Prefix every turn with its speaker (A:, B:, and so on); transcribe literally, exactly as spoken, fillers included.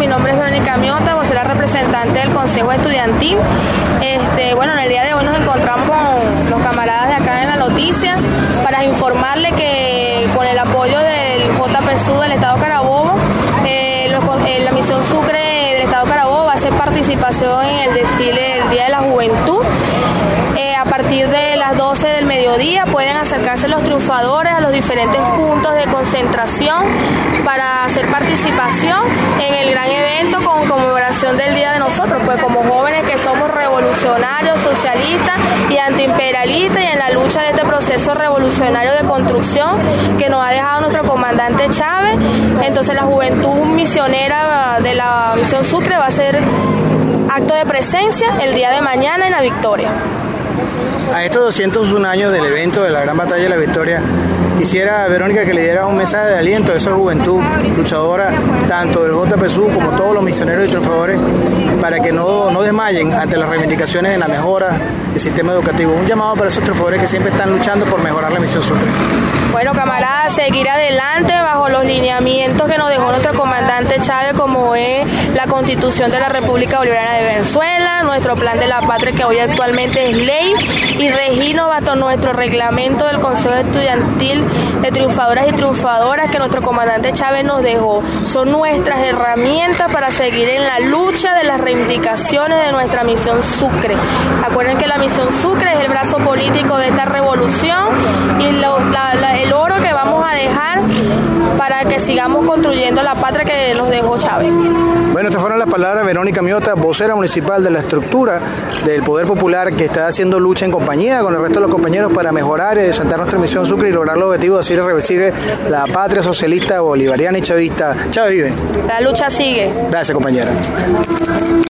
A: mi nombre es Verónica Miota, soy la representante del Consejo Estudiantil. Este, bueno, en el día de hoy nos encontramos con los camaradas de acá en La Noticia para informarle que con el apoyo del J P S U del Estado Carabobo, eh, los, eh, la misión Sucre del Estado Carabobo va a hacer participación en el desfile del Día de la Juventud. Eh, a partir de las doce del mediodía pueden acercarse los triunfadores a los diferentes puntos de concentración para hacer participación en el gran evento con conmemoración del día de nosotros, pues como jóvenes que somos revolucionarios, socialistas y antiimperialistas y en la lucha de este proceso revolucionario de construcción que nos ha dejado nuestro comandante Chávez. Entonces la juventud misionera de la misión Sucre va a hacer acto de presencia el día de mañana en La Victoria.
B: A estos doscientos un años del evento de la Gran Batalla de la Victoria, quisiera, Verónica, que le diera un mensaje de aliento a esa juventud luchadora, tanto del J P S U como todos los misioneros y triunfadores, para que no, no desmayen ante las reivindicaciones en la mejora del sistema educativo. Un llamado para esos triunfadores que siempre están luchando por mejorar la misión Sucre.
A: Bueno, camaradas, seguir adelante bajo los lineamientos que nos dejó nuestro comandante Chávez, como es la Constitución de la República Bolivariana de Venezuela, nuestro Plan de la Patria, que hoy actualmente es ley, y regirnos bajo nuestro reglamento del Consejo Estudiantil de Triunfadoras y Triunfadoras que nuestro comandante Chávez nos dejó. Son nuestras herramientas para seguir en la lucha de las reivindicaciones de nuestra misión Sucre. Acuerden que la misión Sucre es el brazo político de esta revolución y lo, la, la, el oro que vamos a dejar para que sigamos construyendo la patria que nos dejó Chávez.
B: Bueno, estas fueron las palabras de Verónica Miota, vocera municipal de la estructura del Poder Popular, que está haciendo lucha en compañía con el resto de los compañeros para mejorar y desantar nuestra misión Sucre y lograr los objetivos de hacer irreversible la patria socialista, bolivariana y chavista. Chávez vive.
A: La lucha sigue.
B: Gracias, compañera.